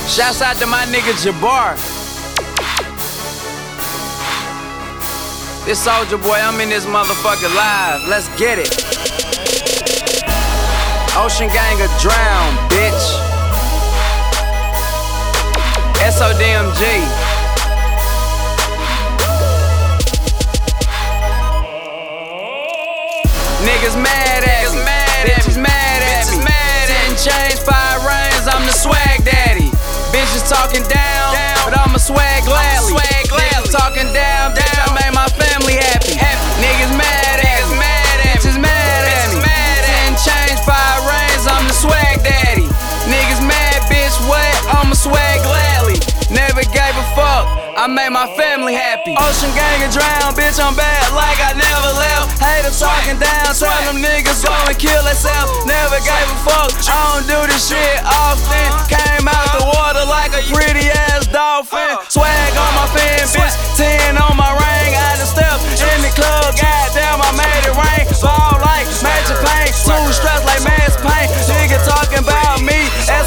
Shouts out to my nigga Jabbar. This Soulja Boy, I'm in this motherfucker live. Let's get it. Ocean Gang of Drown, bitch. SODMG. Niggas mad at me, bitches mad at me. 10 chains, 5 rings, I'm the swag daddy. Bitches talking down, but I'ma swag gladly. Niggas talking down, bitch, I made my family happy. Niggas mad at me, bitches mad at me. 10 chains, 5 rings, I'm the swag daddy. Niggas mad, bitch, what? I'ma swag gladly. Never gave a fuck, I made my family happy. Ocean Gang of Drown, bitch, I'm bad like I never left. Haters talking down, tell them niggas go and kill themselves. Never gave a fuck, I don't do this shit often. Came out the water like a pretty ass dolphin. Swag on my fin, bitch, 10 on my ring. I just stepped in the club, goddamn, I made it rain. Ball like Magic Paint, smooth straps like Mass Paint. Nigga talking about me,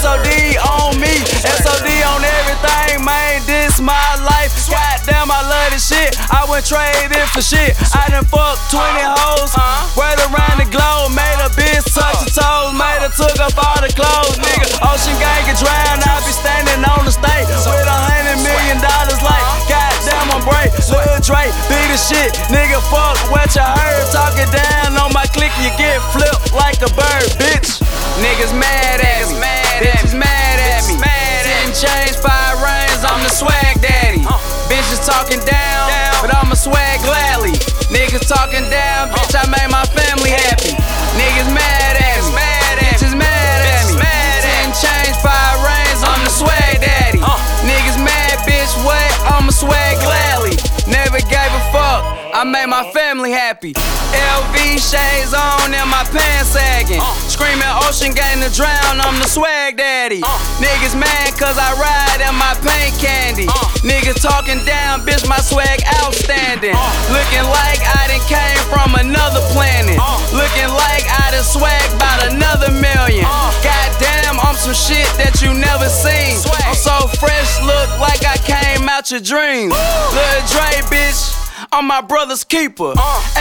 SOD on me, SOD on everything, man, this my life. Goddamn, I love this shit, I wouldn't trade it for shit. I done fucked 20 hoes, right around the globe. Made a bitch touch her toes, made her took up all the clothes, nigga. Ocean Gang of Drown, I be standing on the stage with $100 million like, goddamn, I'm brave. Lil Dre, be the shit, nigga, fuck what you heard. Talking down on my clique, you get flipped like a bird, bitch. Niggas mad at me, bitches mad at me. 10 chains, 5 rings, I'm the swag daddy. Bitches talking down, but I'ma swag gladly. Niggas talking down, bitch, I made my family happy. Niggas mad at me, bitches mad at me. 10 chains, 5 rings, I'm the swag daddy. Niggas mad, bitch, what? I'ma swag gladly. Never gave a fuck, I made my family happy. LV shades on and my pants sagging. Screaming Ocean Gang to Drown, I'm the swag daddy. Niggas mad cause I ride in my paint candy. Niggas talking down, bitch, my swag outstanding. Looking like I done came from another planet. Looking like I done swag about another million. Goddamn, I'm some shit that you never seen. I'm so fresh, look like I came out your dreams. Lil Dre, bitch, I'm my brother's keeper.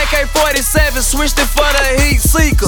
AK-47, switched it for the heat seeker.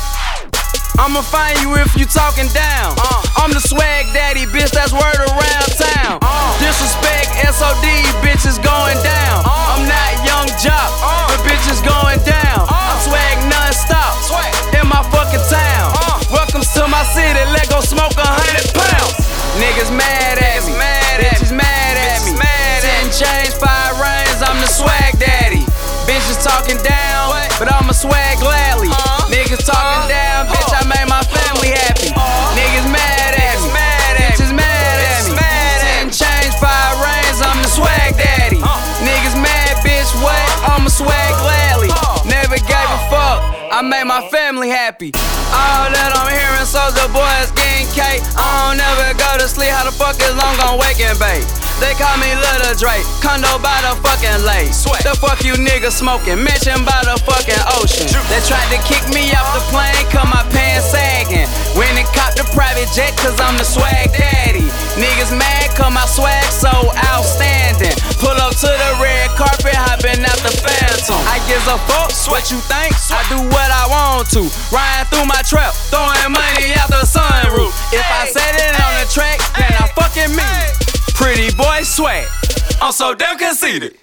I'ma find you if you talking down. I'm the swag daddy, bitch, that's word around town. Disrespect, SOD, bitch is going down. I'm not Young Jock, but bitch is going down. I swag non-stop in my fucking town. Welcome to my city, let go smoke 100 pounds. Niggas mad at me, bitches mad at me. 10 chains, 5 rings, I'm the swag daddy. Bitches talking down, but I'ma swag gladly. Niggas talking down, bitch, I made my family happy. Niggas mad at me, bitches mad at me. 10 chains, 5 rings, I'm the swag daddy. Niggas mad, bitch, what? I'ma swag gladly. Never gave a fuck, I made my family happy. All that I'm hearing, Soulja Boy is getting cake. I don't never go to sleep, how the fuck is long gon' wake and bake? They call me Lil Dre, condo by the fucking lake. The fuck you niggas smoking, mentioned by the fucking ocean. They tried to kick me off the plane, cause my pants sagging. Went and copped a private jet, cause I'm the swag daddy. Niggas mad cause my swag so outstanding. Pull up to the red carpet, hopping out the Phantom. I gives a fuck what you think, I do what I want to. Riding through my trap, throwing money out the sunroof. If I set it on the track, then I fucking mean Pretty boy swag, I'm so damn conceited.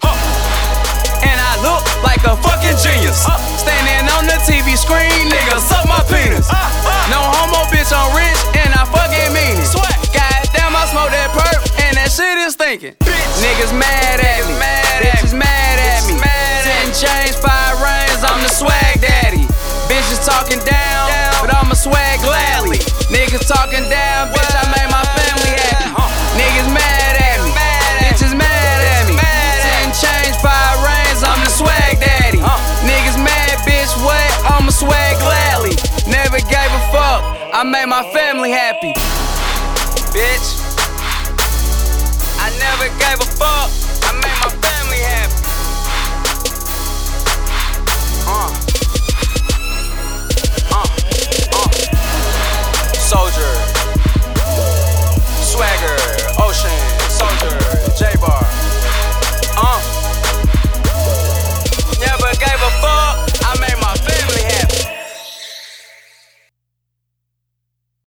And I look like a fucking genius. Standing on the TV screen, nigga, suck my penis. No homo, bitch, I'm rich, and I fucking mean it. Goddamn, I smoke that perp, and that shit is thinking. Niggas mad at me, bitches mad at me. 10 chains, 5 rings, I'm the swag daddy. Bitches talking down, but I'ma swag gladly. Niggas talking down, bitch, I made my family happy. Niggas mad at me, bitches mad at me. 10 chains, 5 rings, I'm the swag daddy. Niggas mad, bitch, what? I'ma swag gladly. Never gave a fuck, I made my family happy. Bitch, I never gave a fuck.